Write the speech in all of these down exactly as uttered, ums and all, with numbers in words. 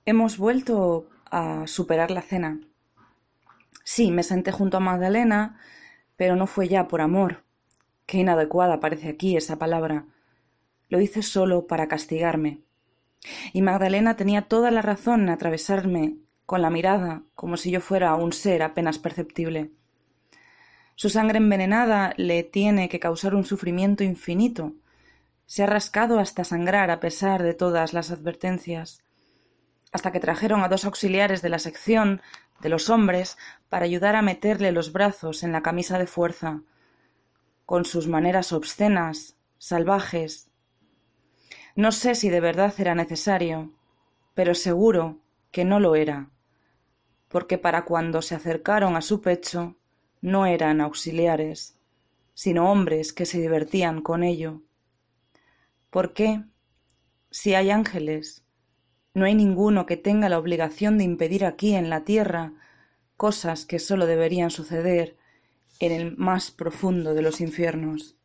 Hemos vuelto a superar la cena. Sí, me senté junto a Magdalena, pero no fue ya por amor. Qué inadecuada parece aquí esa palabra. Lo hice solo para castigarme. Y Magdalena tenía toda la razón en atravesarme con la mirada, como si yo fuera un ser apenas perceptible. Su sangre envenenada le tiene que causar un sufrimiento infinito. Se ha rascado hasta sangrar a pesar de todas las advertencias, hasta que trajeron a dos auxiliares de la sección de los hombres para ayudar a meterle los brazos en la camisa de fuerza, con sus maneras obscenas, salvajes. No sé si de verdad era necesario, pero seguro que no lo era, porque para cuando se acercaron a su pecho no eran auxiliares, sino hombres que se divertían con ello. ¿Por qué? Si hay ángeles, no hay ninguno que tenga la obligación de impedir aquí en la tierra cosas que sólo deberían suceder en el más profundo de los infiernos.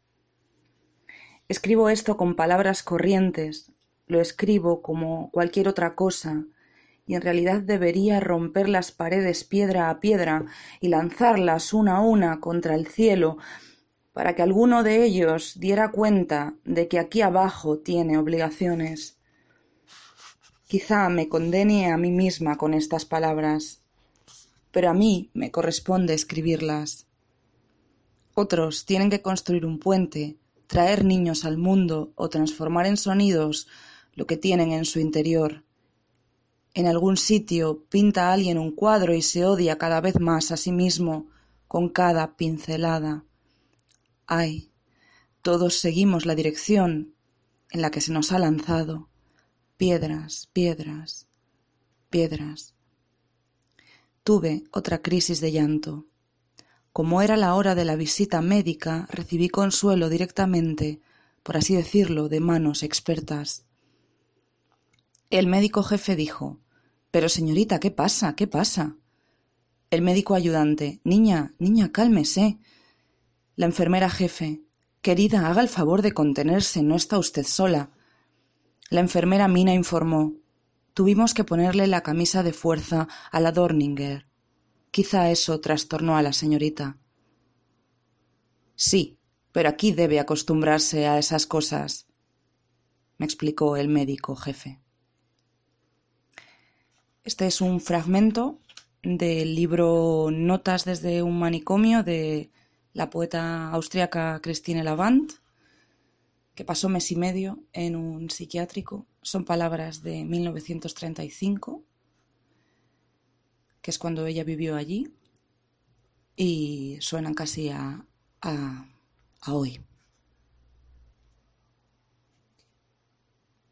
Escribo esto con palabras corrientes, lo escribo como cualquier otra cosa, y en realidad debería romper las paredes piedra a piedra y lanzarlas una a una contra el cielo, para que alguno de ellos diera cuenta de que aquí abajo tiene obligaciones. Quizá me condene a mí misma con estas palabras, pero a mí me corresponde escribirlas. Otros tienen que construir un puente, traer niños al mundo o transformar en sonidos lo que tienen en su interior. En algún sitio pinta alguien un cuadro y se odia cada vez más a sí mismo con cada pincelada. Ay, todos seguimos la dirección en la que se nos ha lanzado. Piedras, piedras, piedras. Tuve otra crisis de llanto. Como era la hora de la visita médica, recibí consuelo directamente, por así decirlo, de manos expertas. El médico jefe dijo: «Pero señorita, ¿qué pasa? ¿Qué pasa?» El médico ayudante: «Niña, niña, cálmese». La enfermera jefe: «Querida, haga el favor de contenerse, no está usted sola». La enfermera Mina informó: «Tuvimos que ponerle la camisa de fuerza a la Dorninger. Quizá eso trastornó a la señorita». «Sí, pero aquí debe acostumbrarse a esas cosas», me explicó el médico jefe. Este es un fragmento del libro Notas desde un manicomio de la poeta austríaca Christine Lavand, que pasó mes y medio en un psiquiátrico. Son palabras de mil novecientos treinta y cinco, que es cuando ella vivió allí, y suenan casi a, a, a hoy.